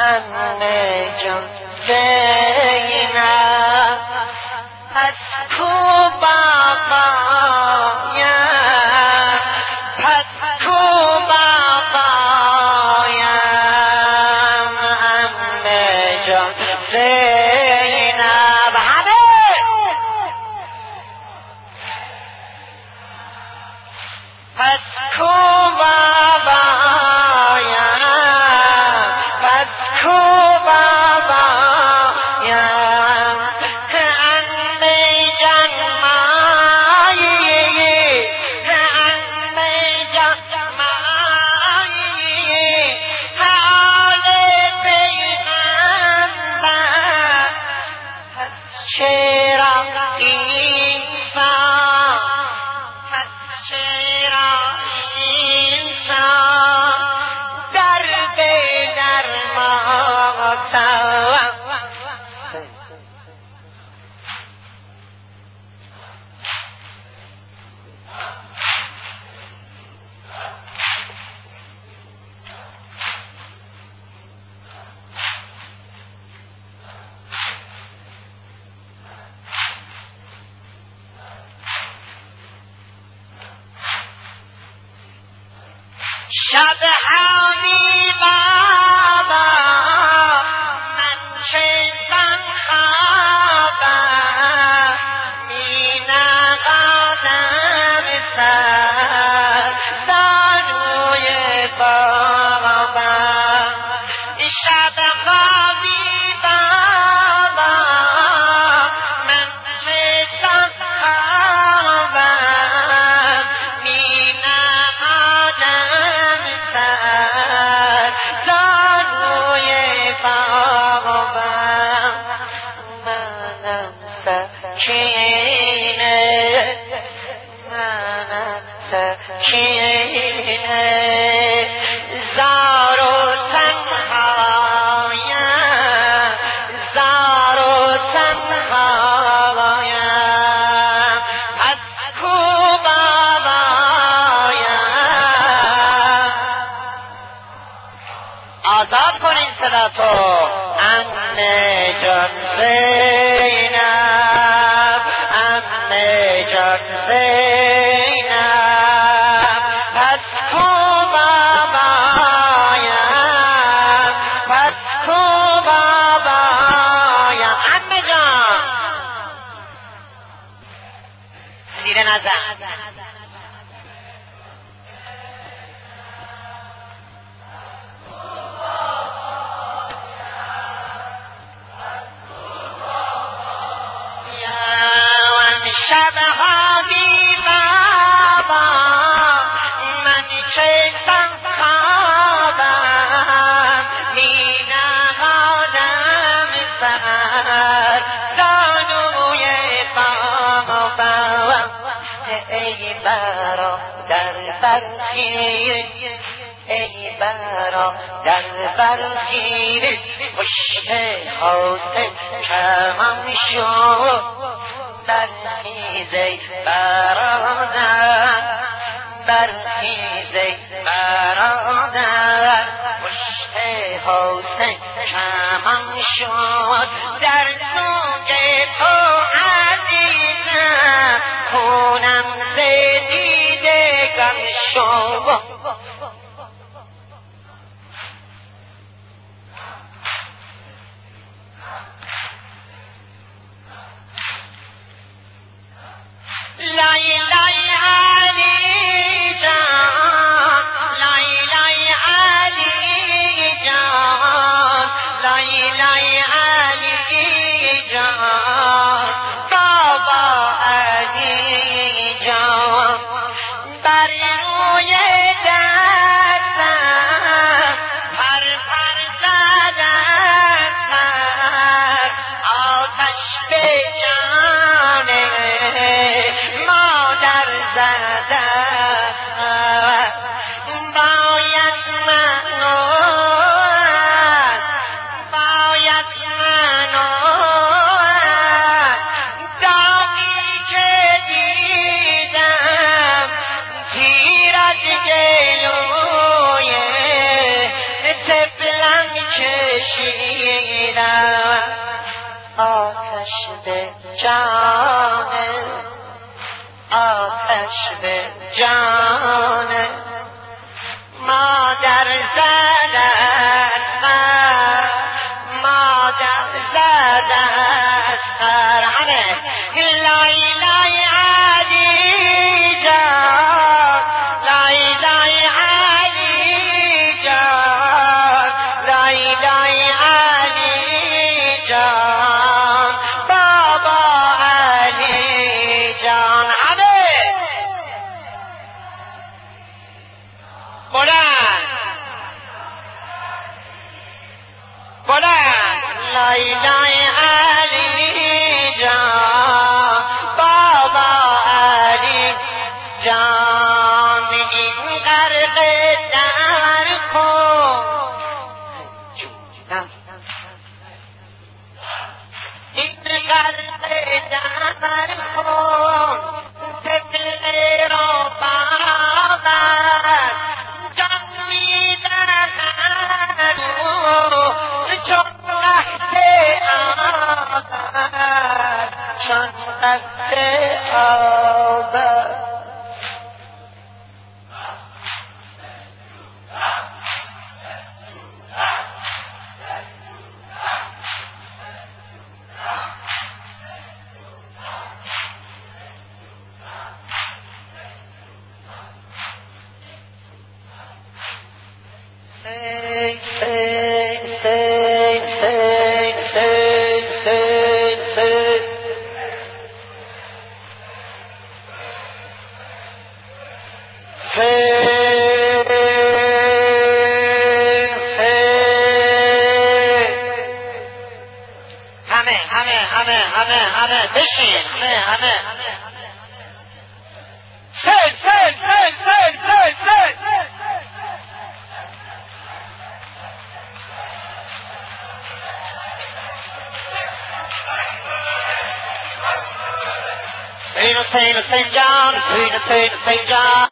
عمه جان زینب پس کو بابایم پس کو بابایم عمه جان زینب همه پس کو بابایم پس کو بابایم عمه جان مایی عمه جان مایی حال پیغمبر پس چرا این سان پس چرا این سان در بدر ماتم شب حالی بابا من چندان خوابم می نقادم سر زانوی بابا شب خوابی بابا من چندان خوابم می نقادم زانوی بابم منم سکینه منم سکینه زار و تنهایم زار و تنهایم پس کو بابایم آزاد کنین صدا تو عمه جان زینب عمه جان زینب پس کو بابایم پس کو بابایم عمه جان زیر نزن شبها بی بابا من چندان خوابم می نهادم سر زانوی بابا ای برادر برخیز ای برادر برخیز پشت حسین کمم شد برخیز ای برادر برخیز ای برادر پشت حسین کمم شد در سوگ تو عزیزم خونم ز دیدگان شد لای لای علی جان لای لای علی جان لای لای علی جان بابا علی جان بر روی بشیرم آتش به جان آتش به جان مادر زدن مادر زدن همه لای لای علی جان لای لای علی جان لای لای علی جان بابا علی جان همه بلند بلند لای لای علی جان بابا علی جان این غرق در کن این غرق در کن دل را بابر جان میدهد چون قحط آبد چون قحط آبد همه بشین همه سل Saint John, Saint John.